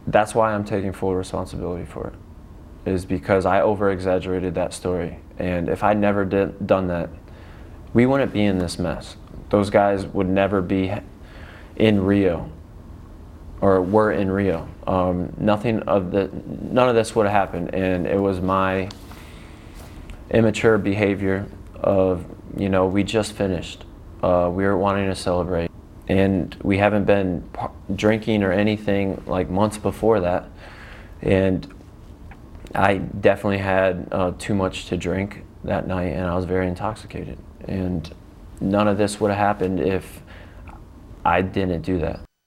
that's why I'm taking full responsibility for it, is because I over-exaggerated that story. And if I never done that, we wouldn't be in this mess. Those guys would never be in Rio, or were in Rio. None of this would have happened, and it was my immature behavior of, we just finished. We were wanting to celebrate, and we haven't been drinking or anything like months before that. And I definitely had too much to drink that night, and I was very intoxicated. And none of this would have happened if I didn't do that.